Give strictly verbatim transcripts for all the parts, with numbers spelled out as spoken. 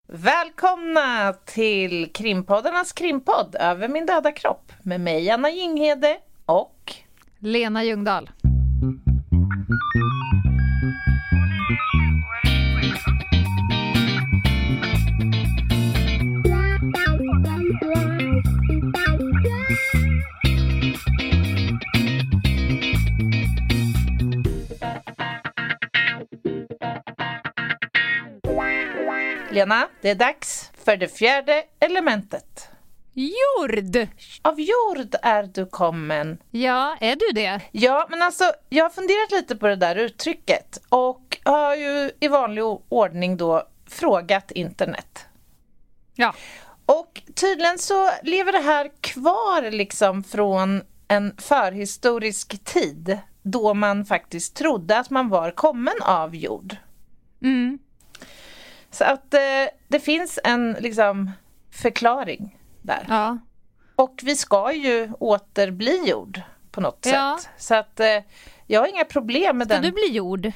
Välkomna till Krimpoddarnas krimpodd Över min döda kropp med mig Anna Jinghede och Lena Ljungdahl. Lena, det är dags för det fjärde elementet. Jord! Av jord är du kommen. Ja, är du det? Ja, men alltså, jag har funderat lite på det där uttrycket och har ju i vanlig ordning då frågat internet. Ja. Och tydligen så lever det här kvar liksom från en förhistorisk tid då man faktiskt trodde att man var kommen av jord. Mm. Så att eh, det finns en liksom förklaring där. Ja. Och vi ska ju åter bli jord på något Ja. sätt. Så att eh, jag har inga problem med Ska den. du bli jord?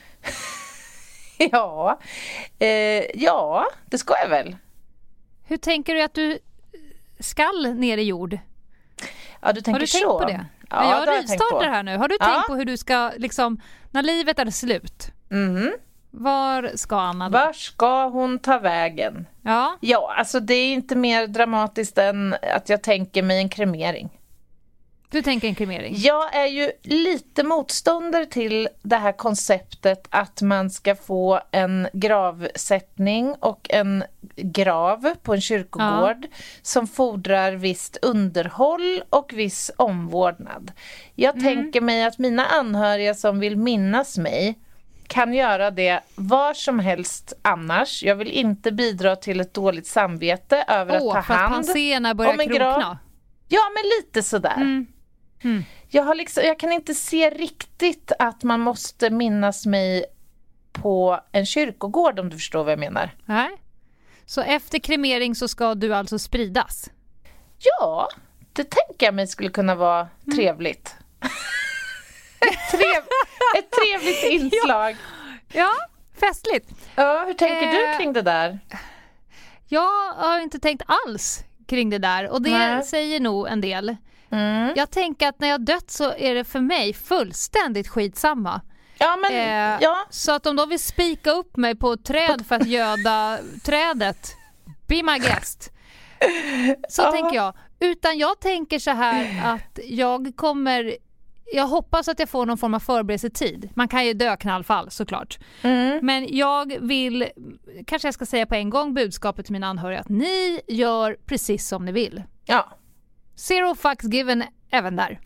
ja. Eh, ja, det ska jag väl. Hur tänker du att du skall ner i jord? Ja, du tänker har du så. tänkt på det? Ja, jag det har jag tänkt rivstartar på. här nu. Har du Ja. tänkt på hur du ska, liksom, när livet är slut? Mhm. Var ska Anna då? Var ska hon ta vägen? Ja. Ja, alltså det är inte mer dramatiskt än att jag tänker mig en kremering. Du tänker en kremering? Jag är ju lite motståndare till det här konceptet att man ska få en gravsättning och en grav på en kyrkogård ja. som fordrar visst underhåll och viss omvårdnad. Jag mm. tänker mig att mina anhöriga som vill minnas mig kan göra det var som helst annars. Jag vill inte bidra till ett dåligt samvete över Åh, att ta hand börjar om en grav. Krokna. Ja, men lite sådär. Mm. Mm. Jag, har liksom, jag kan inte se riktigt att man måste minnas mig på en kyrkogård, om du förstår vad jag menar. Nej. Så efter kremering så ska du alltså spridas? Ja, det tänker jag mig skulle kunna vara mm. trevligt. ett, trev, ett trevligt inslag. Ja, ja, festligt. Ja, hur tänker eh, du kring det där? Jag har inte tänkt alls kring det där. Och det Nej. säger nog en del. Mm. Jag tänker att när jag dött så är det för mig fullständigt skitsamma. Ja, men, eh, ja. Så att om de vill spika upp mig på ett träd för att göda trädet, be my guest. Så ja. tänker jag. Utan jag tänker så här att jag kommer... Jag hoppas att jag får någon form av förberedelsetid. Man kan ju dö knallfall såklart. Mm. Men jag vill, kanske jag ska säga på en gång budskapet till mina anhöriga att ni gör precis som ni vill. Ja. Zero fucks given även där.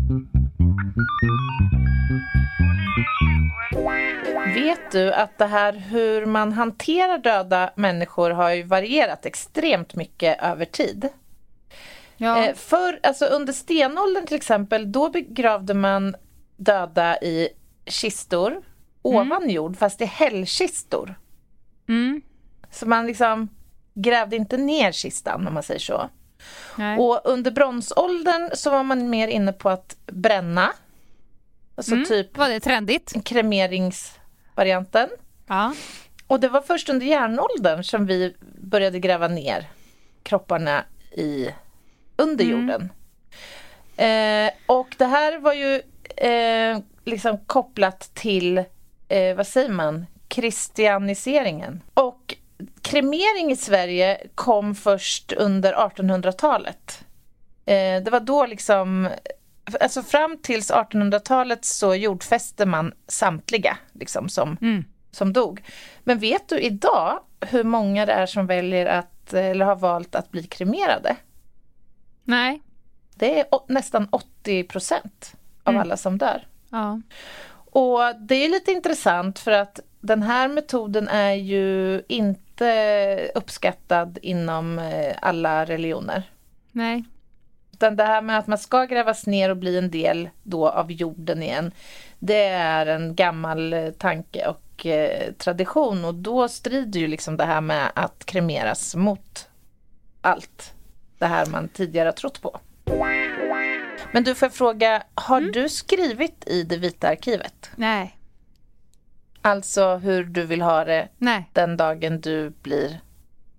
Vet du att det här hur man hanterar döda människor har ju varierat extremt mycket över tid. Ja. Eh, för, alltså under stenåldern till exempel, då begravde man döda i kistor mm. ovan jord, fast i hällkistor. Mm. Så man liksom grävde inte ner kistan, om man säger så. Nej. Och under bronsåldern så var man mer inne på att bränna. Alltså mm. typ var det trendigt? Kremeringsvarianten. Ja. Och det var först under järnåldern som vi började gräva ner kropparna i under mm. jorden. Eh, och det här var ju eh, liksom kopplat till eh, vad säger man? Kristianiseringen. Och kremering i Sverige kom först under artonhundratalet. Eh, det var då liksom, alltså fram tills artonhundratalet så jordfäste man samtliga liksom som, mm. som dog. Men vet du idag hur många det är som väljer att, eller har valt att bli kremerade? Nej. Det är å- nästan åttio procent av mm. alla som dör. Ja. Och det är lite intressant för att den här metoden är ju inte uppskattad inom alla religioner. Nej. Utan det här med att man ska grävas ner och bli en del då av jorden igen, det är en gammal tanke och eh, tradition. Och då strider ju liksom det här med att kremeras mot allt det här man tidigare har trott på. Men du, får fråga, har mm. du skrivit i det vita arkivet? Nej. Alltså hur du vill ha det Nej. den dagen du blir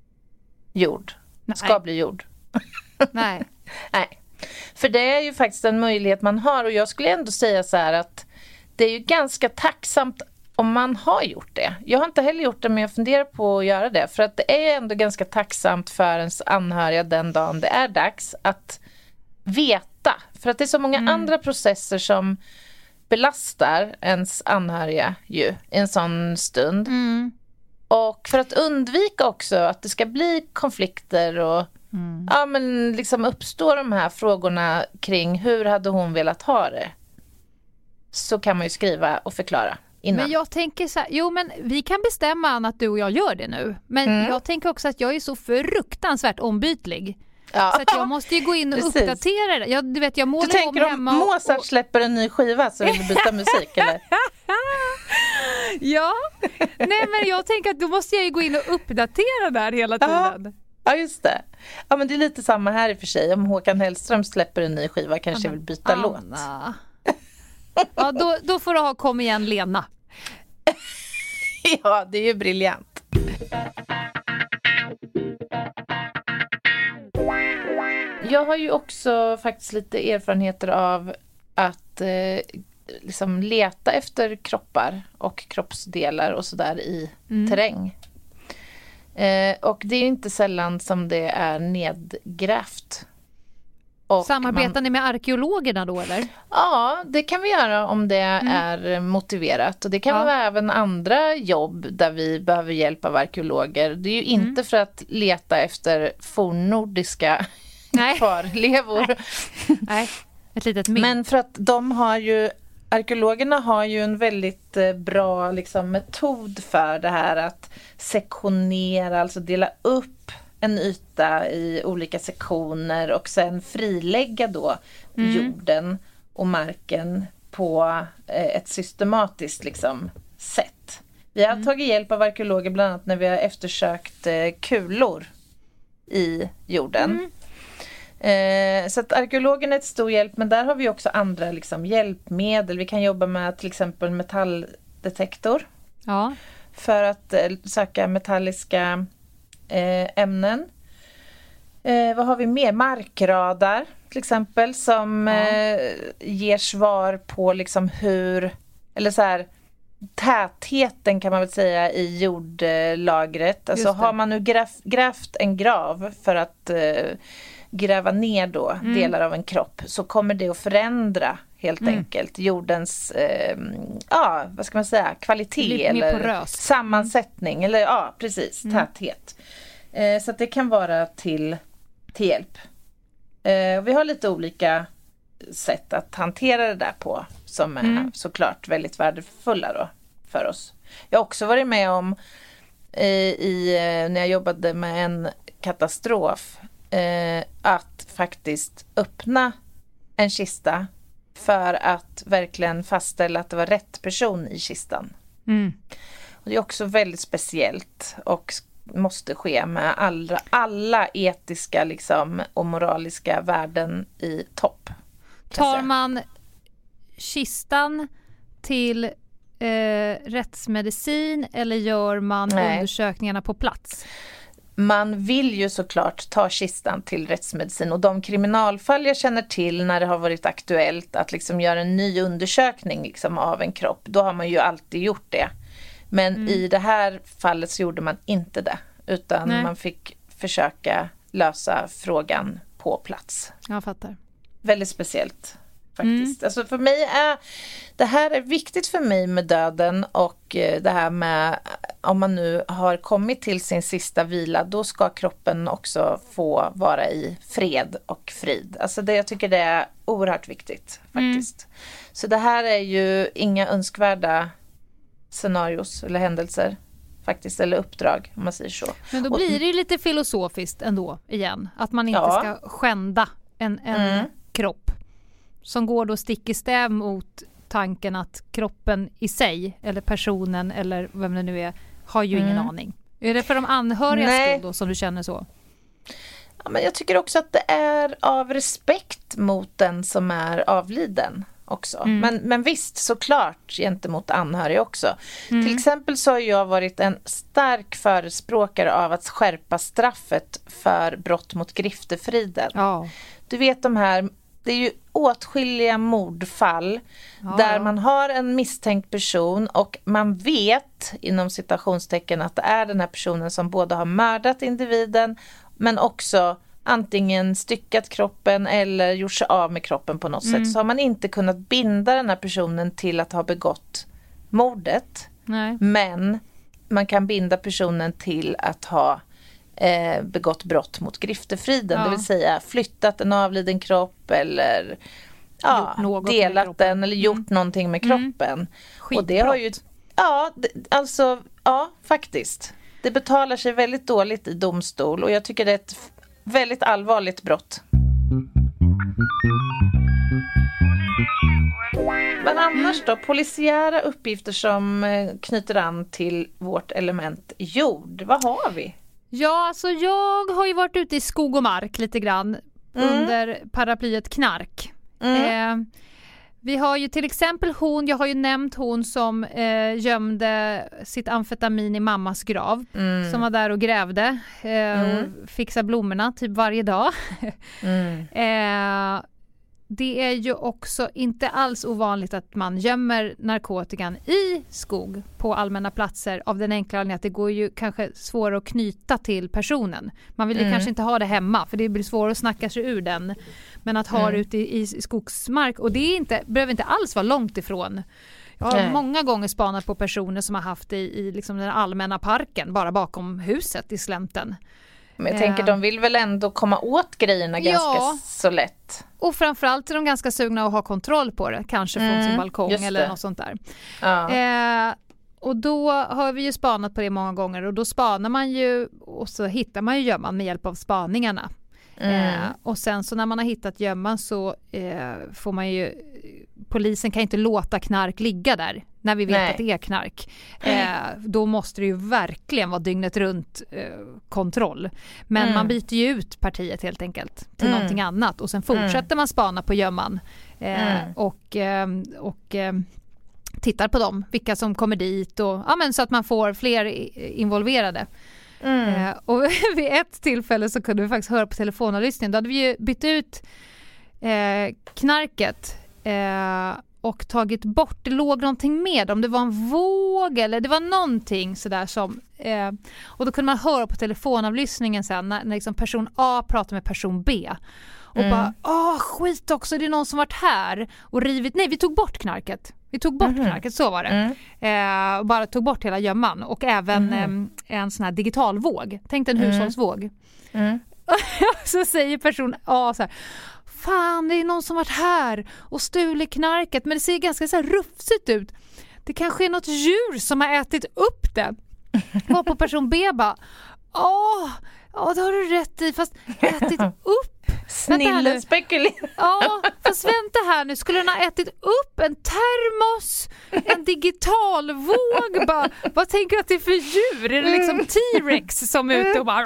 jord. Nej. Ska bli jord. Nej. Nej. För det är ju faktiskt en möjlighet man har. Och jag skulle ändå säga så här att det är ju ganska tacksamt om man har gjort det. Jag har inte heller gjort det, men jag funderar på att göra det. För att det är ändå ganska tacksamt för ens anhöriga den dagen det är dags att veta. För att det är så många mm. andra processer som belastar ens anhöriga ju i en sån stund. Mm. Och för att undvika också att det ska bli konflikter och mm. ja, men liksom uppstår de här frågorna kring hur hade hon velat ha det, så kan man ju skriva och förklara innan. Men jag tänker så här, jo men vi kan bestämma Anna, att du och jag gör det nu. Men mm. jag tänker också att jag är så fruktansvärt ombytlig. Ja. Så att jag måste ju gå in och Precis. uppdatera det. Jag, du vet, jag målar du tänker om hemma Mozart och... släpper en ny skiva så vill du byta musik eller? Ja, nej men jag tänker att då måste jag ju gå in och uppdatera där hela tiden. Ja, just det. Ja, men det är lite samma här i och för sig. Om Håkan Hellström släpper en ny skiva kanske jag vill byta Anna. låt. Ja, då, då får du ha Kom igen Lena. Ja, det är ju briljant. Jag har ju också faktiskt lite erfarenheter av att eh, liksom leta efter kroppar och kroppsdelar och sådär i mm. terräng. Eh, och det är ju inte sällan som det är nedgrävt. Och Samarbetar man... ni med arkeologerna då eller? Ja, det kan vi göra om det mm. är motiverat. Och det kan ja. vara även andra jobb där vi behöver hjälp av arkeologer. Det är ju inte mm. för att leta efter fornnordiska kvarlevor. Nej. Nej, ett litet mynt. Men för att de har ju, arkeologerna har ju en väldigt bra liksom, metod för det här att sektionera, alltså dela upp en yta i olika sektioner och sen frilägga då mm. jorden och marken på ett systematiskt liksom, sätt. Vi har mm. tagit hjälp av arkeologer bland annat när vi har eftersökt kulor i jorden. Mm. Eh, så att arkeologen är ett stor hjälp, men där har vi också andra liksom, hjälpmedel. Vi kan jobba med till exempel metalldetektor ja. för att eh, söka metalliska eh, ämnen. Eh, vad har vi mer? Markradar till exempel som ja. eh, ger svar på liksom, hur, eller så här, tätheten kan man väl säga i jordlagret. Alltså har man nu grävt, grävt en grav för att eh, gräva ner då mm. delar av en kropp, så kommer det att förändra helt mm. enkelt jordens eh, ja, vad ska man säga, kvalitet eller sammansättning eller ja, precis, mm. täthet. Eh, så att det kan vara till, till hjälp. Eh, vi har lite olika sätt att hantera det där på som är mm. såklart väldigt värdefulla då för oss. Jag har också varit med om eh, i, när jag jobbade med en katastrof eh, att faktiskt öppna en kista för att verkligen fastställa att det var rätt person i kistan. Mm. Och det är också väldigt speciellt och måste ske med alla, alla etiska liksom, och moraliska värden i topp. Tar man kistan till eh, rättsmedicin eller gör man Nej. undersökningarna på plats? Man vill ju såklart ta kistan till rättsmedicin, och de kriminalfall jag känner till när det har varit aktuellt att liksom göra en ny undersökning liksom av en kropp, då har man ju alltid gjort det. Men mm. i det här fallet så gjorde man inte det, utan Nej. man fick försöka lösa frågan på plats. Jag fattar. Väldigt speciellt faktiskt. Mm. Alltså för mig är det här är viktigt för mig med döden, och det här med om man nu har kommit till sin sista vila, då ska kroppen också få vara i fred och frid. Alltså det, jag tycker det är oerhört viktigt faktiskt. Mm. Så det här är ju inga önskvärda scenarios eller händelser faktiskt, eller uppdrag om man säger så. Men då blir det ju lite filosofiskt ändå igen, att man inte ja. ska skända en, en mm. kropp som går då stick i stäv mot tanken att kroppen i sig eller personen eller vem det nu är har ju mm. ingen aning. Är det för de anhöriga skull då som du känner så? Ja, men jag tycker också att det är av respekt mot den som är avliden. också. Mm. Men, men visst, såklart gentemot anhöriga också. Mm. Till exempel så har jag varit en stark förespråkare av att skärpa straffet för brott mot griftefriden. Ja. Du vet de här, det är ju åtskilliga mordfall Ja, där ja. man har en misstänkt person och man vet inom citationstecken att det är den här personen som både har mördat individen men också antingen styckat kroppen eller gjort sig av med kroppen på något Mm. sätt, så har man inte kunnat binda den här personen till att ha begått mordet. Nej. Men man kan binda personen till att ha eh, begått brott mot griftefriden. Ja. Det vill säga flyttat en avliden kropp eller ja, Gjort något med delat kroppen. den eller gjort Mm. någonting med Mm. kroppen. Skitbrott. Och det har ju, ja, det, alltså, ja, faktiskt. Det betalar sig väldigt dåligt i domstol och jag tycker det är ett f- väldigt allvarligt brott. Men annars då, polisiära uppgifter som eh, knyter an till vårt element jord. Vad har vi? Ja, alltså jag har ju varit ute i skog och mark lite grann Mm. under paraplyet knark. Mm. Eh, vi har ju till exempel hon, jag har ju nämnt hon som eh, gömde sitt amfetamin i mammas grav. Mm. Som var där och grävde eh, Mm. och fixade blommorna typ varje dag. Mm. eh, det är ju också inte alls ovanligt att man gömmer narkotikan i skog på allmänna platser av den enkla anledningen att det går ju kanske svårare att knyta till personen. Man vill ju Mm. kanske inte ha det hemma för det blir svårare att snacka sig ur den. Men att ha Mm. det ute i, i skogsmark, och det är inte, behöver inte alls vara långt ifrån. Jag har Nej. många gånger spanat på personer som har haft det i, i liksom den allmänna parken bara bakom huset i slänten. Men jag Eh. tänker, de vill väl ändå komma åt grejerna Ja. ganska så lätt. Och framförallt är de ganska sugna att ha kontroll på det, kanske från Mm, sin balkong just eller det. något sånt där. Ja. Eh, och då har vi ju spanat på det många gånger och då spanar man ju och så hittar man ju gömman med hjälp av spaningarna. Mm. Eh, och sen så när man har hittat gömman så eh, får man ju, polisen kan inte låta knark ligga där när vi vet Nej. att det är knark. Eh, då måste det ju verkligen vara dygnet runt eh, kontroll. Men Mm. man byter ju ut partiet helt enkelt till Mm. någonting annat och sen fortsätter man spana på gömman eh, Mm. och, eh, och eh, tittar på dem, vilka som kommer dit och ja, men så att man får fler i- involverade. Mm. Eh, och vid ett tillfälle så kunde vi faktiskt höra på telefonavlyssningen. Då hade vi ju bytt ut eh, knarket eh, och tagit bort, det låg någonting med, om det var en våg eller det var någonting sådär som eh, och då kunde man höra på telefonavlyssningen sen när, när liksom person A pratar med person B och Mm. bara, åh skit också, det är någon som varit här och rivit, nej vi tog bort knarket vi tog bort Mhm. knarket, så var det. Mm. Eh, och bara tog bort hela gömman och även Mhm. eh, en sån här digital våg. Tänk en Mm. hushållsvåg. Mm. Så säger person A så här, fan det är någon som varit här och stulit knarket, men det ser ganska så här rufsigt ut. Det kanske är något djur som har ätit upp det. Var på person B bara, åh, ja det har du rätt i, fast ätit upp. Vänta här Snille nu. spekulerar. Ja, fast vänta här nu. Skulle den ha ätit upp en termos, en digital våg? Bara, vad tänker du att det är för djur? Är det liksom T-Rex som är ute och bara...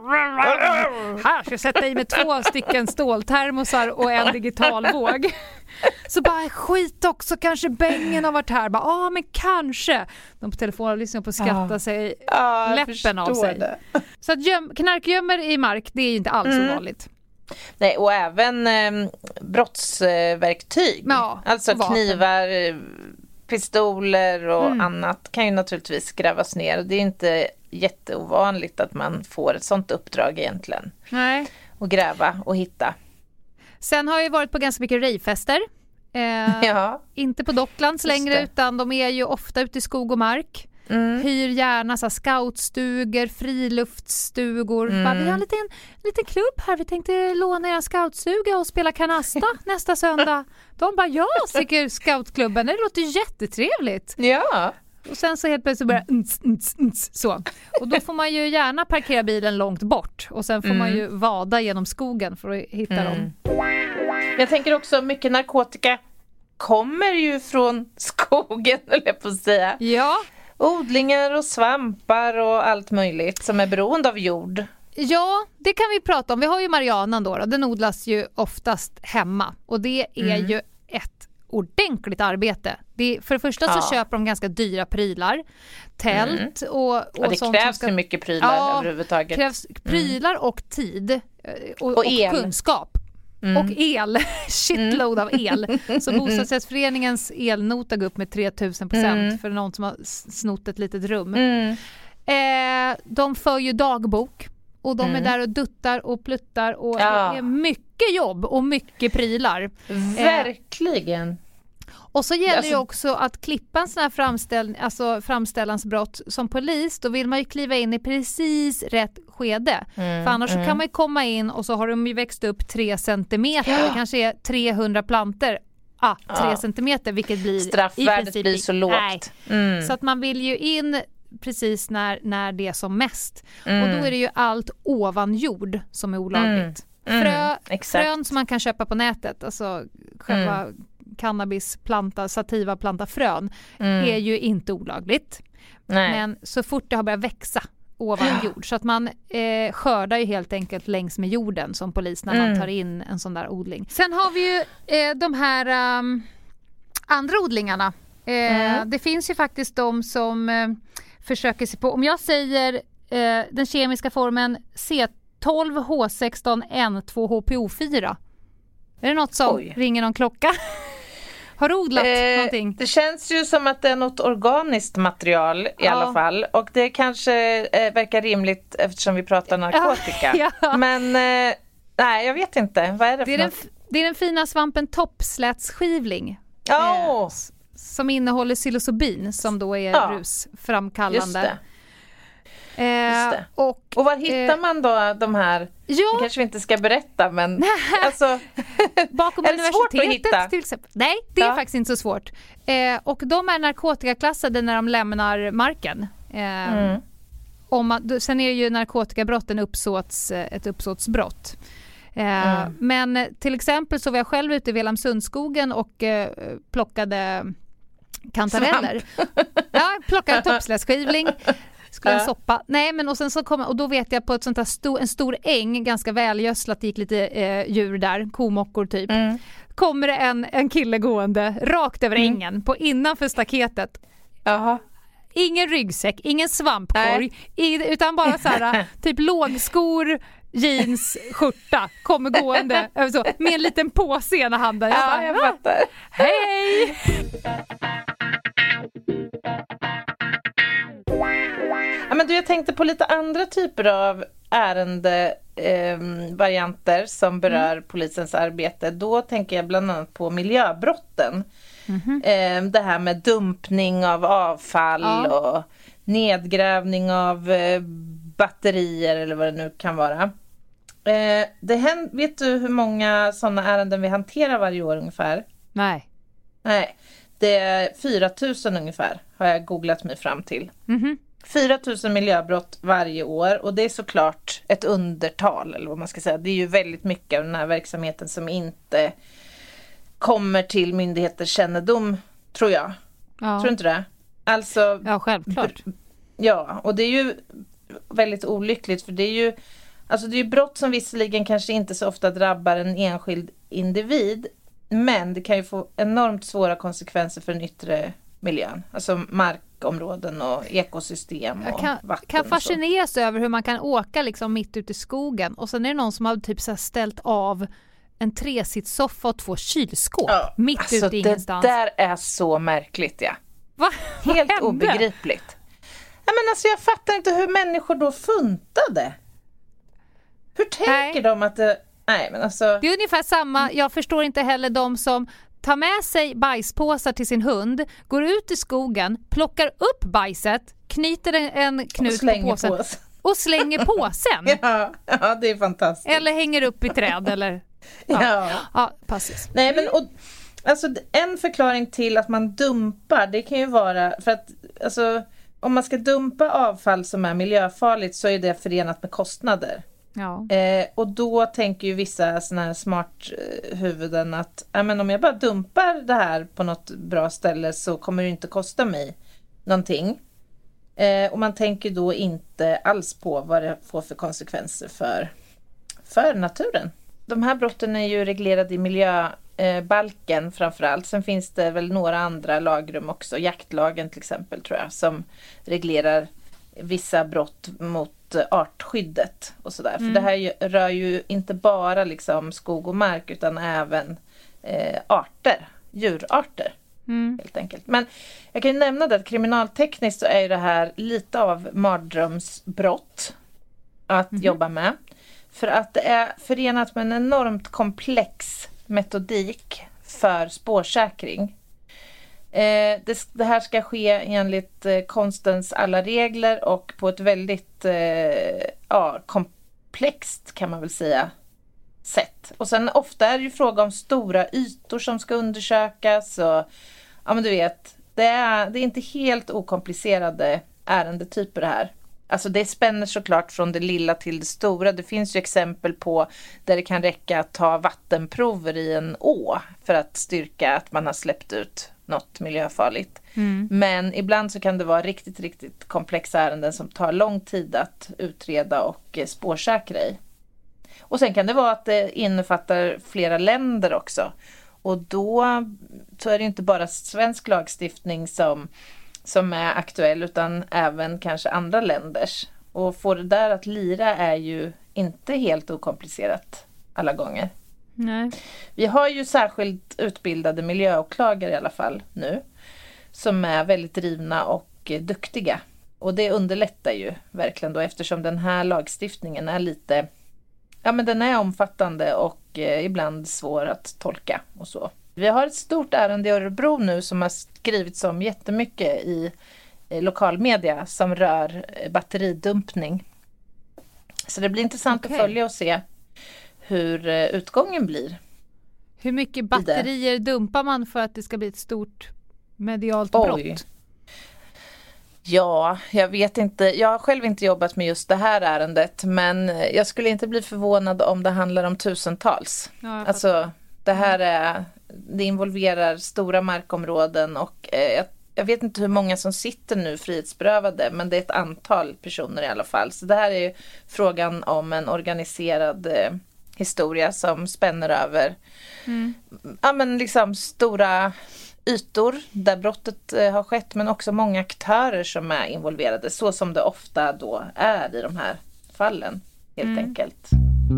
Här ska jag sätta i med två stycken ståltermosar och en digital våg. Så bara skit också, kanske bängen har varit här. Ja, ah, men kanske. De på telefonen lyssnar på att skratta Ja. sig Ja, jag läppen av förstår sig. det. Så att göm, knarkgömmer i mark, det är ju inte alls Mm. ovanligt. Nej, och även eh, brottsverktyg. Ja, alltså och vapen. knivar, eh, pistoler och Mm. annat kan ju naturligtvis grävas ner. Det är inte jätteovanligt att man får ett sånt uppdrag egentligen. Nej. Att gräva och hitta. Sen har jag varit på ganska mycket rejfester. Eh, Ja. Inte på Docklands Just längre det. utan de är ju ofta ute i skog och mark. Mm. Hyr gärna så här, scoutstugor, friluftsstugor. Mm. Bara, vi har en liten, en liten klubb här. Vi tänkte låna er scoutstuga och spela kanasta nästa söndag. De bara, ja, tycker scoutklubben. Det låter jättetrevligt. Ja. Och sen så helt plötsligt börjar ns, ns, ns, så. Och då får man ju gärna parkera bilen långt bort. Och sen får Mm. man ju vada genom skogen för att hitta Mm. dem. Jag tänker också mycket narkotika kommer ju från skogen, eller jag på att säga. Ja, Odlingar och svampar och allt möjligt som är beroende av jord. Ja, det kan vi prata om. Vi har ju marijuanan då, då. Den odlas ju oftast hemma och det är Mm. ju ett ordentligt arbete. Det är, för det första så ja. köper de ganska dyra prylar. Tält mm. och, och, och det sånt krävs ska, ju mycket prylar ja, överhuvudtaget. Det krävs prylar mm. och tid och, och, och, el. och kunskap. Mm. Och el, shitload mm. av el. Så bostadsrättsföreningens elnota går upp med tre tusen procent mm. för någon som har snott ett litet rum. Mm. Eh, de för ju dagbok och de mm. är där och duttar och pluttar och ja. det är mycket jobb och mycket prylar. Verkligen. Eh, och så gäller alltså, ju också att klippa en sån här framställ, alltså framställansbrott som polis, då vill man ju kliva in i precis rätt skede. Mm, för annars mm. så kan man ju komma in och så har de ju växt upp tre centimeter. Ja. Det kanske är trehundra planter. Ah, tre ja. centimeter, vilket blir straffvärdet i princip blir så lågt. Mm. Så att man vill ju in precis när, när det är som mest. Mm. Och då är det ju allt ovan jord som är olagligt. Mm. Frö, mm. frön som man kan köpa på nätet, alltså själva mm. cannabisplanta, sativa planta frön mm. är ju inte olagligt. Nej. Men så fort det har börjat växa ovan jord, så att man eh, skördar ju helt enkelt längs med jorden som polis när mm. man tar in en sån där odling. Sen har vi ju eh, de här um, andra odlingarna. Eh, mm. Det finns ju faktiskt de som eh, försöker sig på, om jag säger eh, den kemiska formen C tolv H sexton N två H P O fyra. Är det något som Oj. ringer någon klocka? Har du odlat eh, någonting? Det känns ju som att det är något organiskt material i ja. alla fall. Och det kanske eh, verkar rimligt eftersom vi pratar narkotika. Ja, ja. Men eh, nej, jag vet inte. Vad är det för det är, den, det är den fina svampen toppslätskivling. Oh. Eh, som innehåller psilocybin som då är ja. rusframkallande. Just det. Eh, Just det. Och, och var hittar eh, man då de här? Ja. Det kanske vi inte ska berätta, men alltså, bakom är det svårt att hitta? Till exempel. Nej, det är ja. faktiskt inte så svårt. Eh, och de är narkotikaklassade när de lämnar marken. Eh, mm. om man, sen är ju narkotikabrott en uppsåts, ett uppsåtsbrott. Eh, mm. Men till exempel så var jag själv ute i Velamsundskogen och eh, plockade kantareller. Ja, plockade toppslätskivling. Skulle en soppa. Nej, men och sen så kom, och då vet jag på ett sånt här stor, en stor äng, ganska välgödslat, gick lite eh, djur där, komockor typ. Mm. Kommer det en, en kille gående rakt över mm. ängen på innanför staketet. Jaha. Ingen ryggsäck, ingen svampkorg, i, utan bara så här typ lågskor, jeans, skjorta, kommer gående så, med en liten påse i ena handen. Jag ja, bara, jag fattar. Hej! Ja, men du, jag tänkte på lite andra typer av ärendevarianter eh, som berör mm. polisens arbete. Då tänker jag bland annat på miljöbrotten. Mm-hmm. Eh, det här med dumpning av avfall ja. och nedgrävning av eh, batterier eller vad det nu kan vara. Eh, det händer, vet du hur många sådana ärenden vi hanterar varje år ungefär? Nej. Nej, det är fyra tusen ungefär har jag googlat mig fram till. Mm-hmm. fyra tusen miljöbrott varje år, och det är såklart ett undertal eller vad man ska säga. Det är ju väldigt mycket av den här verksamheten som inte kommer till myndigheters kännedom, tror jag. Ja. Tror du inte det? Alltså, ja, självklart. Ja, och det är ju väldigt olyckligt, för det är ju alltså det är ju brott som visserligen kanske inte så ofta drabbar en enskild individ, men det kan ju få enormt svåra konsekvenser för den yttre miljön, alltså markområden och ekosystem och jag kan, vatten. Kan fascineras över hur man kan åka liksom mitt ute i skogen och sen är det någon som har typ så här ställt av en tresitssoffa och två kylskåp ja, mitt alltså ute i ingenstans. Det där är så märkligt, ja. Va? Helt Vad obegripligt. Ja, men alltså jag fattar inte hur människor då funtade. Hur tänker Nej. de att det... Nej, men alltså... Det är ungefär samma. Jag förstår inte heller de som tar med sig bajspåsar till sin hund, går ut i skogen, plockar upp bajset, knyter en knut på påsen på och slänger påsen. ja, ja, det är fantastiskt. Eller hänger upp i träd eller... Ja, ja. ja precis. Nej, men och, alltså, en förklaring till att man dumpar, det kan ju vara för att alltså, om man ska dumpa avfall som är miljöfarligt så är det förenat med kostnader. Ja. Eh, och då tänker ju vissa såna här smart eh, huvuden att äh, men om jag bara dumpar det här på något bra ställe så kommer det inte kosta mig någonting. Eh, och man tänker då inte alls på vad det får för konsekvenser för, för naturen. De här brotten är ju reglerade i eh, balken framförallt. Sen finns det väl några andra lagrum också. Jaktlagen till exempel tror jag. Som reglerar vissa brott mot eh, artskyddet och sådär. Mm. För det här ju, rör ju inte bara liksom skog och mark utan även eh, arter. Djurarter. Mm. Helt enkelt. Men jag kan ju nämna det att kriminaltekniskt så är ju det här lite av mardrömsbrott att mm. jobba med. För att det är förenat med en enormt komplex metodik för spårsäkring. Eh, det, det här ska ske enligt eh, konstens alla regler och på ett väldigt eh, ja, komplext kan man väl säga sätt. Och sen ofta är det ju fråga om stora ytor som ska undersökas och ja men du vet, det är, det är inte helt okomplicerade ärendetyper det här. Alltså det spänner såklart från det lilla till det stora. Det finns ju exempel på där det kan räcka att ta vattenprover i en å för att styrka att man har släppt ut något miljöfarligt. Mm. Men ibland så kan det vara riktigt, riktigt komplexa ärenden som tar lång tid att utreda och spårsäkra i. Och sen kan det vara att det innefattar flera länder också. Och då så är det inte bara svensk lagstiftning som, som är aktuell utan även kanske andra länders. Och få det där att lira är ju inte helt okomplicerat alla gånger. Nej. Vi har ju särskilt utbildade miljöåklagare i alla fall nu. Som är väldigt drivna och duktiga. Och det underlättar ju verkligen då eftersom den här lagstiftningen är lite... Ja men den är omfattande och eh, ibland svår att tolka och så. Vi har ett stort ärende i Örebro nu som har skrivits om jättemycket i eh, lokalmedia som rör eh, batteridumpning. Så det blir intressant okay. att följa och se hur eh, utgången blir. Hur mycket batterier dumpar man för att det ska bli ett stort medialt brott? Oj. Ja, jag vet inte. Jag har själv inte jobbat med just det här ärendet. Men jag skulle inte bli förvånad om det handlar om tusentals. Ja, alltså, det här är, det involverar stora markområden. Och eh, jag, jag vet inte hur många som sitter nu frihetsberövade. Men det är ett antal personer i alla fall. Så det här är ju frågan om en organiserad eh, historia som spänner över mm. ja, men liksom stora... ytor där brottet eh, har skett men också många aktörer som är involverade så som det ofta då är i de här fallen helt mm. enkelt.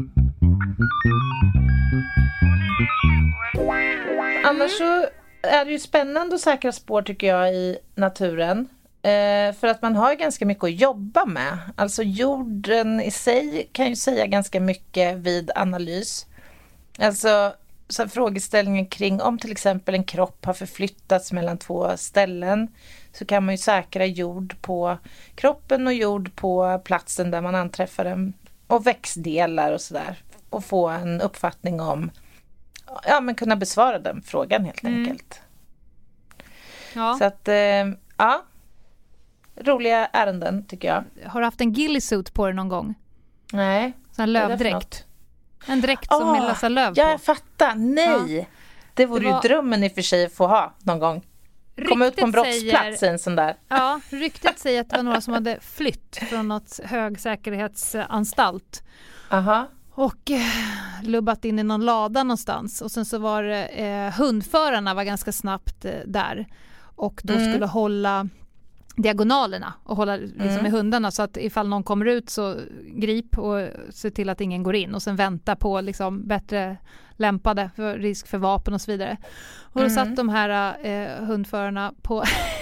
Annars så är det ju spännande att säkra spår tycker jag i naturen eh, för att man har ganska mycket att jobba med. Alltså jorden i sig kan ju säga ganska mycket vid analys. Alltså så frågeställningen kring om till exempel en kropp har förflyttats mellan två ställen så kan man ju säkra jord på kroppen och jord på platsen där man anträffar den och växtdelar och sådär och få en uppfattning om ja men kunna besvara den frågan helt mm. enkelt. Ja. Så att eh, ja roliga ärenden tycker jag. Har du haft en ghillie-suit på dig någon gång? Nej. Sån här lövdräkt. En dräkt som oh, är Lasse Löv på. Jag fattar, nej. Ja. Det vore det var... ju drömmen i och för sig att få ha någon gång. Komma ut på en brottsplats säger... en sån där. Ja, ryktet säger att det var några som hade flytt från något högsäkerhetsanstalt. Aha. Och eh, lubbat in i någon lada någonstans. Och sen så var det, eh, hundförarna var ganska snabbt eh, där. Och då mm. skulle hålla diagonalerna och hålla liksom, mm. med hundarna så att ifall någon kommer ut så grip och se till att ingen går in och sen vänta på liksom bättre lämpade för risk för vapen och så vidare. Och då mm. satt de här eh, hundförarna på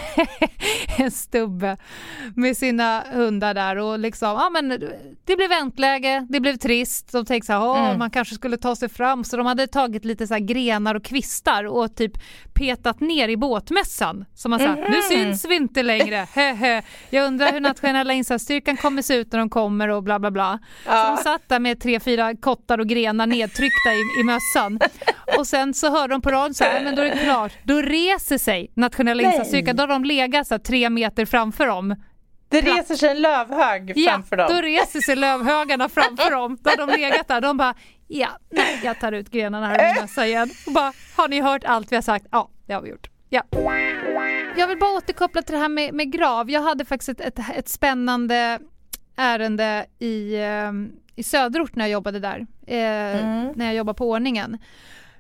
en stubbe med sina hundar där och liksom, ja men det blev väntläge, det blev trist. De tänkte så här, åh, mm. man kanske skulle ta sig fram. Så de hade tagit lite så här grenar och kvistar och typ petat ner i båtmässan. Så man sa, mm. nu syns vi inte längre. Jag undrar hur nationella insatsstyrkan kommer se ut när de kommer och bla bla bla. Ja. Så de satt där med tre, fyra kottar och grenar nedtryckta i, i mössan. Och sen så hörde de på rad så här, men då är det klart. Då reser sig nationella insatsstyrkan. Då har de legat så här, tre meter framför dem. Det Plats. reser sig en lövhög ja, framför dem. Då reser sig lövhögarna framför dem. Då har de legat där. De bara, ja, nej, jag tar ut grenarna här och mössa igen. Och bara, har ni hört allt vi har sagt? Ja, det har vi gjort. Ja. Jag vill bara återkoppla till det här med, med grav. Jag hade faktiskt ett, ett, ett spännande ärende i, i Söderort när jag jobbade där. Eh, mm. När jag jobbade på ordningen.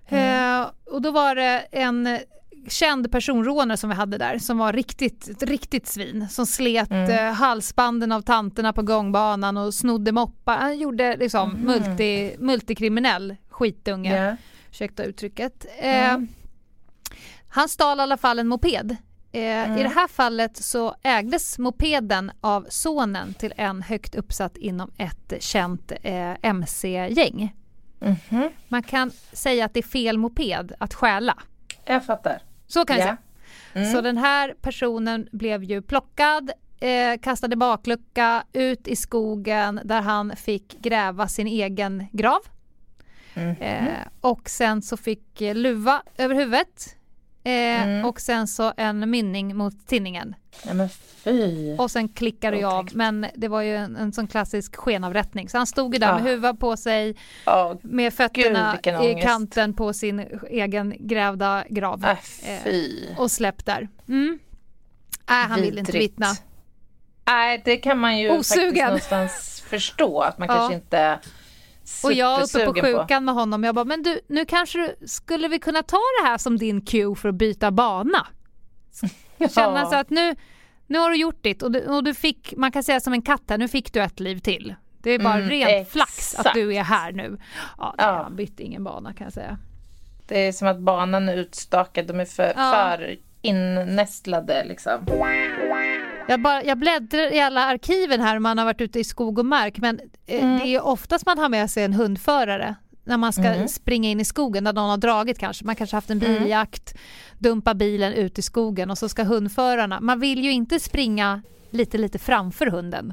Mm. Eh, och då var det en känd personrånare som vi hade där som var riktigt, ett riktigt svin som slet mm. eh, halsbanden av tanterna på gångbanan och snodde moppar. Han gjorde liksom mm. multi, multikriminell skitunge. Yeah. Ursäkta uttrycket. Eh, mm. Han stal i alla fall en moped. Eh, mm. I det här fallet så ägdes mopeden av sonen till en högt uppsatt inom ett känt eh, M C-gäng. Mm-hmm. Man kan säga att det är fel moped att stjäla. Jag fattar. Så kan jag yeah. säga. Mm. Så den här personen blev ju plockad, eh, kastade baklucka ut i skogen där han fick gräva sin egen grav. Mm. Eh, och sen så fick eh, luva över huvudet. Eh, mm. Och sen så en mynning mot tinningen. Ja, men fy. Och sen klickade jag av. Men det var ju en, en sån klassisk skenavrättning. Så han stod ju där med ah. huvudet på sig. Oh, med fötterna Gud, i kanten på sin egen grävda grav. Äh, fy. Eh, och släppt där. Mm. Äh, han vill inte vittna. Nej, det kan man ju Osugen. faktiskt någonstans förstå. Att man ja. kanske inte... Och jag uppe på sjukan på. med honom. Jag bara, men du, nu kanske du, skulle vi kunna ta det här som din cue för att byta bana? Ja. Känna så att nu, nu har du gjort ditt. Och du, och du fick, man kan säga som en katt här, nu fick du ett liv till. Det är bara mm, rent exakt. flax att du är här nu. Ja, det, ja. Han bytte ingen bana kan jag säga. Det är som att banan är utstakad. De är för, ja. för innästlade liksom. Jag, bara, jag bläddrar i alla arkiven här om man har varit ute i skog och mark. Men mm. det är oftast man har med sig en hundförare när man ska mm. springa in i skogen där någon har dragit kanske. Man kanske haft en biljakt, mm. dumpa bilen ut i skogen och så ska hundförarna. Man vill ju inte springa lite lite framför hunden.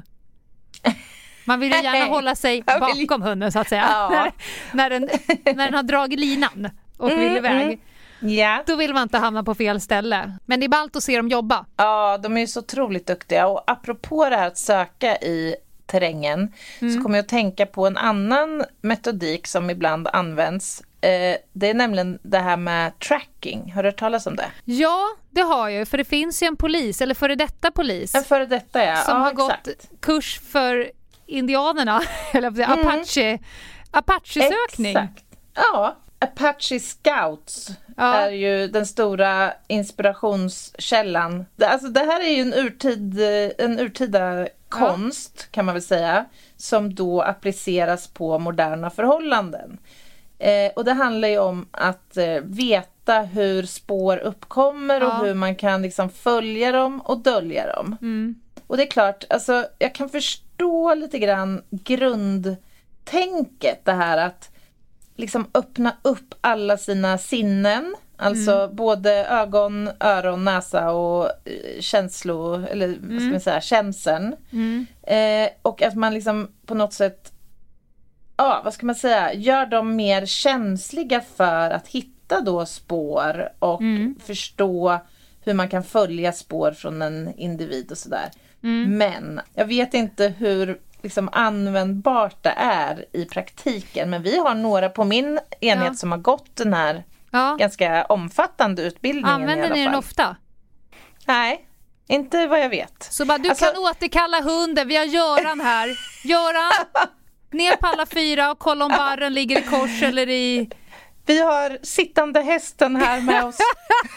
Man vill ju gärna hålla sig bakom hunden så att säga. Ja. när, när, den, när den har dragit linan och mm, vill iväg. Mm. Yeah. Då vill man inte hamna på fel ställe. Men det är ballt att se dem jobba. Ja, de är ju så otroligt duktiga. Och apropå det här att söka i terrängen mm. så kommer jag att tänka på en annan metodik som ibland används. Eh, det är nämligen det här med tracking. Har du hört talas om det? Ja, det har jag. För det finns ju en polis, eller före detta polis. En före detta, ja. Som ja, har exakt. gått kurs för indianerna. Eller mm. Apache. Apache-sökning. Exakt. Ja. Apache Scouts ja. är ju den stora inspirationskällan. Alltså det här är ju en, urtid, en urtida konst ja. kan man väl säga. Som då appliceras på moderna förhållanden. Eh, och det handlar ju om att eh, veta hur spår uppkommer ja. och hur man kan liksom följa dem och dölja dem. Mm. Och det är klart, alltså, jag kan förstå lite grann grundtänket det här att liksom öppna upp alla sina sinnen. Alltså mm. både ögon, öron, näsa och eh, känslo, eller mm. vad ska man säga, känseln. Mm. Eh, och att man liksom på något sätt, ja, vad ska man säga, gör dem mer känsliga för att hitta då spår och mm. förstå hur man kan följa spår från en individ och sådär. Mm. Men jag vet inte hur liksom användbart det är i praktiken. Men vi har några på min enhet ja. som har gått den här ja. ganska omfattande utbildningen. Använder i alla fall. Ni den ofta? Nej, inte vad jag vet. Så bara, du alltså... kan återkalla hunden. Vi har Göran här. Göran, ner på alla fyra och kolla om barren ligger i kors eller i... Vi har sittande hästen här med oss.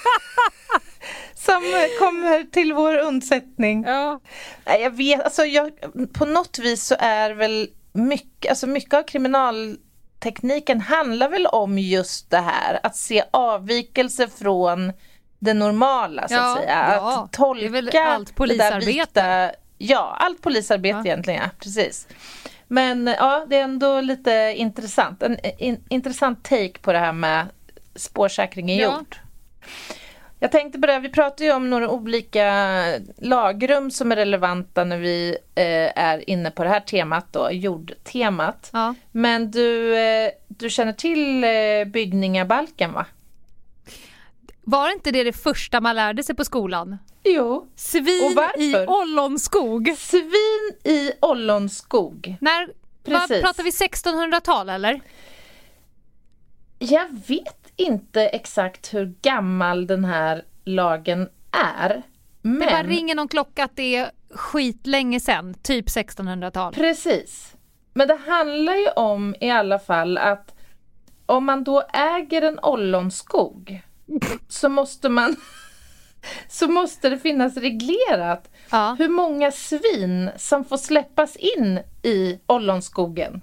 Som kommer till vår undsättning. Ja. Jag vet, alltså jag, på något vis så är väl mycket, alltså mycket av kriminaltekniken handlar väl om just det här. Att se avvikelser från det normala så ja, att säga. Ja, att tolka det är väl allt polisarbete. Vita, ja, allt polisarbete ja. egentligen, ja, precis. Men ja, det är ändå lite intressant. En in, intressant take på det här med spårsäkring i ja. jord. Jag tänkte på det, vi pratar ju om några olika lagrum som är relevanta när vi eh, är inne på det här temat då, jordtemat. Ja. Men du, eh, du känner till eh, byggningabalken, va? Var inte det det första man lärde sig på skolan? Jo. Svin i ollonskog. Svin i ollonskog. När, vad, pratar vi sextonhundratal eller? Jag vet inte exakt hur gammal den här lagen är. Men... Det bara ringer någon klocka att det är skit länge sedan, typ sextonhundratal. Precis. Men det handlar ju om i alla fall att om man då äger en ollonskog så måste man så måste det finnas reglerat ja. hur många svin som får släppas in i ollonskogen.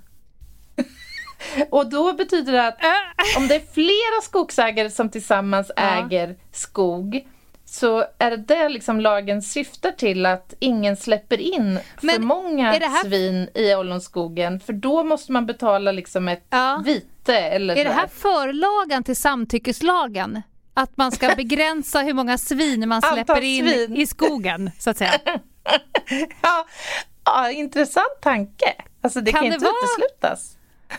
Och då betyder det att om det är flera skogsägare som tillsammans ja. äger skog, så är det där liksom lagen syftar till, att ingen släpper in för Men många här... svin i ollonskogen, för då måste man betala liksom ett ja. vite. Eller är det här förlagan till samtyckeslagen? Att man ska begränsa hur många svin man släpper in svin. i skogen, så att säga. ja, ja, intressant tanke. Alltså det kan, kan det inte vara... uteslutas.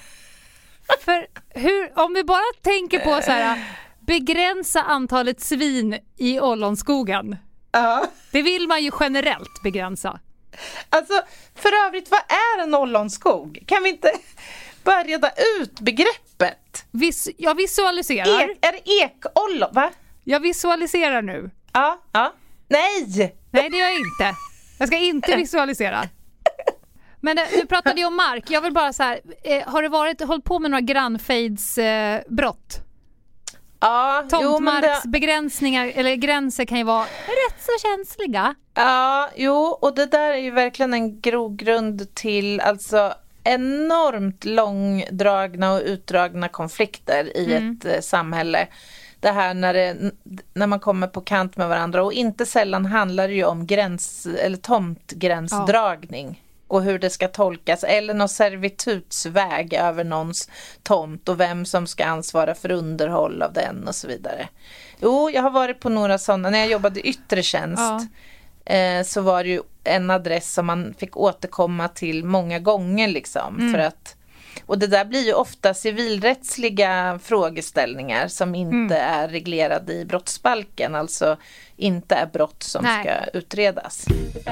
För hur, om vi bara tänker på så här, begränsa antalet svin i ollonskogen. Ja. Det vill man ju generellt begränsa. Alltså, för övrigt, vad är en ollonskog? Kan vi inte bara reda ut begreppet? Vis, jag visualiserar. Ek, är det ekollon, va? Jag visualiserar nu. Ja, ja. Nej! Nej, det gör jag inte. Jag ska inte visualisera. Men nu pratade jag om mark. Jag vill bara så här, eh, har det varit, hållit på med några grannfejdsbrott? Eh, ja, tomtmarksbegränsningar det... eller gränser kan ju vara rätt så känsliga. Ja, jo, och det där är ju verkligen en grogrund till alltså enormt långdragna och utdragna konflikter i mm. ett eh, samhälle. Det här när, det, när man kommer på kant med varandra, och inte sällan handlar det ju om gräns eller tomtgränsdragning. Ja. Och hur det ska tolkas, eller någon servitutsväg över någons tomt och vem som ska ansvara för underhåll av den och så vidare. Jo, jag har varit på några sådana. När jag jobbade i yttre tjänst ja. eh, så var det ju en adress som man fick återkomma till många gånger liksom. Mm. För att, och det där blir ju ofta civilrättsliga frågeställningar som inte mm. är reglerade i brottsbalken. Alltså inte är brott som Nej. ska utredas.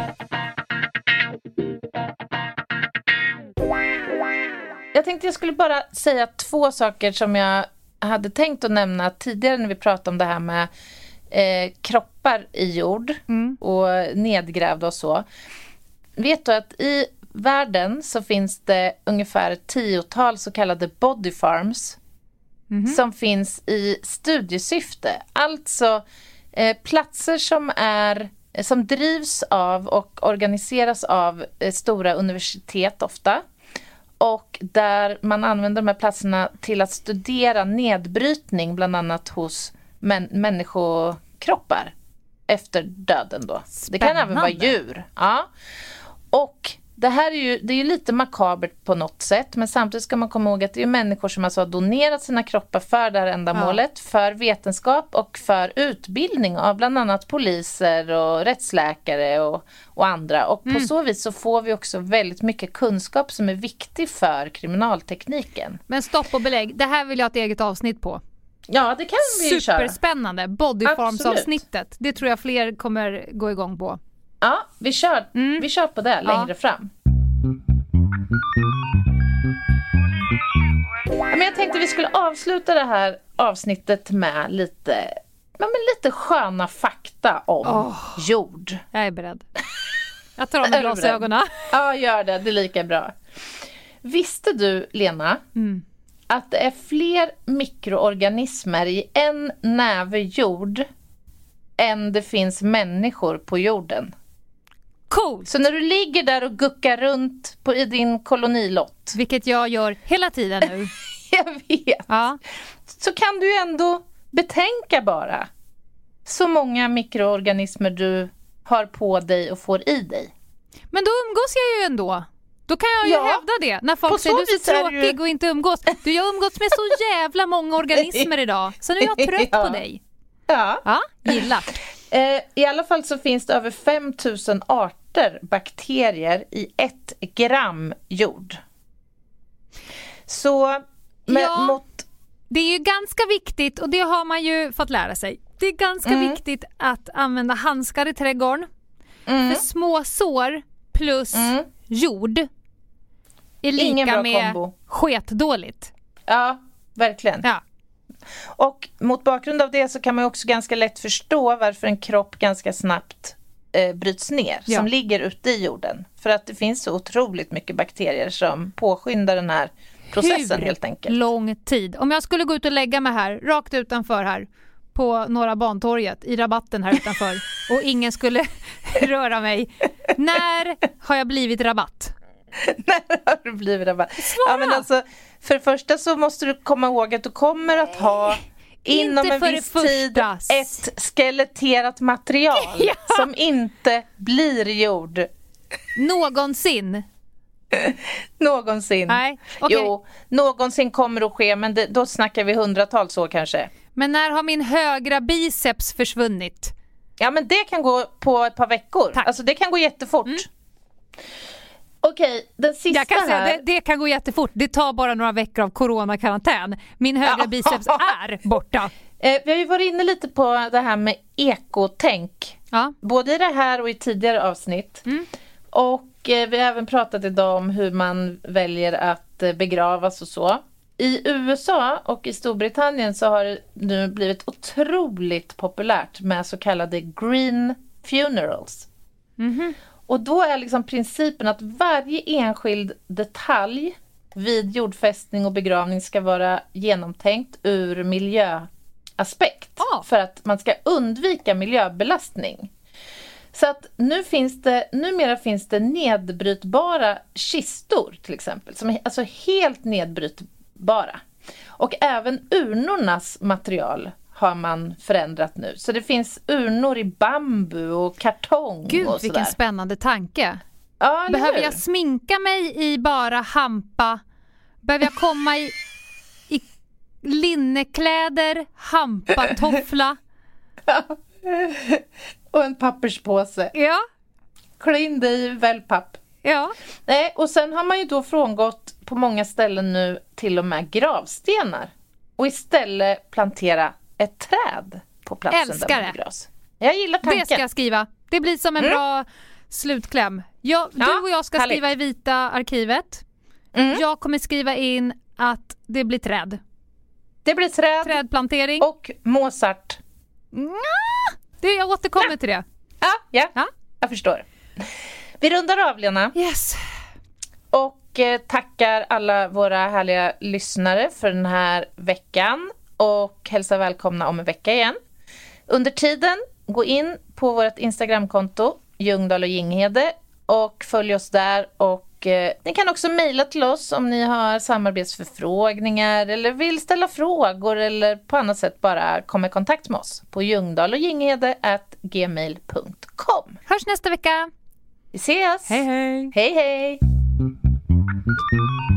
Jag tänkte jag skulle bara säga två saker som jag hade tänkt att nämna tidigare när vi pratade om det här med eh, kroppar i jord mm. och nedgrävda och så. Vet du att i världen så finns det ungefär ett tiotal så kallade body farms mm. som finns i studiesyfte. Alltså eh, platser som är som drivs av och organiseras av eh, stora universitet ofta. Och där man använder de här platserna till att studera nedbrytning bland annat hos män- människokroppar efter döden då. Spännande. Det kan även vara djur. Ja. Och det här är ju, det är ju lite makabert på något sätt, men samtidigt ska man komma ihåg att det är människor som alltså har donerat sina kroppar för det här ändamålet, ja. för vetenskap och för utbildning av bland annat poliser och rättsläkare och, och andra. Och mm. på så vis så får vi också väldigt mycket kunskap som är viktig för kriminaltekniken. Men stopp och belägg, det här vill jag ha ett eget avsnitt på. Ja, det kan vi ju köra. Superspännande, bodyfarms-avsnittet. Det tror jag fler kommer gå igång på. Ja, vi kör, mm. vi kör på det längre ja. fram. Men jag tänkte vi skulle avsluta det här avsnittet med lite, med lite sköna fakta om oh. jord. Jag är beredd. Jag tar av mig glasögonen. Ja, gör det. Det är lika bra. Visste du, Lena, mm. att det är fler mikroorganismer i en näve jord än det finns människor på jorden? Cool. Så när du ligger där och guckar runt på, i din kolonilott, vilket jag gör hela tiden nu. Jag vet. Ja. Så kan du ändå betänka bara så många mikroorganismer du har på dig och får i dig. Men då umgås jag ju ändå. Då kan jag ju ja. hävda det. När folk säger du är så tråkig du... och inte umgås. Du, jag umgås med så jävla många organismer idag. Så nu är jag trött ja. på dig. Ja. Ja, gillar. Eh, I alla fall så finns det över fem tusen arter bakterier i ett gram jord. Så med, ja, mot... det är ju ganska viktigt, och det har man ju fått lära sig. Det är ganska mm. viktigt att använda handskar i trädgården. Mm. För små sår plus mm. jord är lika med kombo. Sketdåligt. Ja, verkligen. Ja. Och mot bakgrund av det så kan man också ganska lätt förstå varför en kropp ganska snabbt eh, bryts ner ja. som ligger ute i jorden. För att det finns så otroligt mycket bakterier som påskyndar den här processen helt enkelt. Lång tid. Om jag skulle gå ut och lägga mig här, rakt utanför här, på Norra Bantorget, i rabatten här utanför, och ingen skulle röra mig. När har jag blivit rabatt? När har du blivit rabatt? Svara! Ja, men alltså, för det första så måste du komma ihåg att du kommer att ha inom en viss tid ett skeletterat material ja. som inte blir gjord. Någonsin. Någonsin. Nej, okay. Jo, någonsin kommer det att ske, men det, då snackar vi hundratals år kanske. Men när har min högra biceps försvunnit? Ja, men det kan gå på ett par veckor. Tack. Alltså det kan gå jättefort. Mm. Okej, den sista Jag kan här. säga, det, det kan gå jättefort. Det tar bara några veckor av coronakarantän. Min högra ja. biceps är borta. Eh, vi har ju varit inne lite på det här med ekotänk. Ja. Både i det här och i tidigare avsnitt. Mm. Och eh, vi har även pratat idag om hur man väljer att eh, begravas och så. I U S A och i Storbritannien så har det nu blivit otroligt populärt med så kallade green funerals. Mm-hmm. Och då är liksom principen att varje enskild detalj vid jordfästning och begravning ska vara genomtänkt ur miljöaspekt. Oh. För att man ska undvika miljöbelastning. Så att nu finns det, numera finns det nedbrytbara kistor till exempel. Som är alltså helt nedbrytbara. Och även urnornas material har man förändrat nu. Så det finns urnor i bambu och kartong. Gud, och vilken spännande tanke. Ja, behöver jag sminka mig i bara hampa? Behöver jag komma i, i linnekläder, hampa, toffla? Ja. Och en papperspåse. Ja. Klä in dig i wellpapp. Ja. Nej, och sen har man ju då frångått på många ställen nu till och med gravstenar. Och istället plantera ett träd på platsen. Älskar där man begravs. Jag gillar tanken. Det ska jag skriva. Det blir som en mm. bra slutkläm. Jag, ja, du och jag ska härligt. skriva i vita arkivet. Mm. Jag kommer skriva in att det blir träd. Det blir träd. Trädplantering. Och Mozart. Mm. Det, jag återkommer ja. till det. Ja, ja, ja, jag förstår. Vi rundar av, Lena. Yes. Och eh, tackar alla våra härliga lyssnare för den här veckan. Och hälsa välkomna om en vecka igen. Under tiden, gå in på vårt Instagramkonto, Ljungdahl och Ginghede. Och följ oss där. Och eh, ni kan också mejla till oss om ni har samarbetsförfrågningar. Eller vill ställa frågor. Eller på annat sätt bara komma i kontakt med oss. På ljungdahl och ginghede at gmail punkt com. Hörs nästa vecka. Vi ses. Hej hej. Hej hej.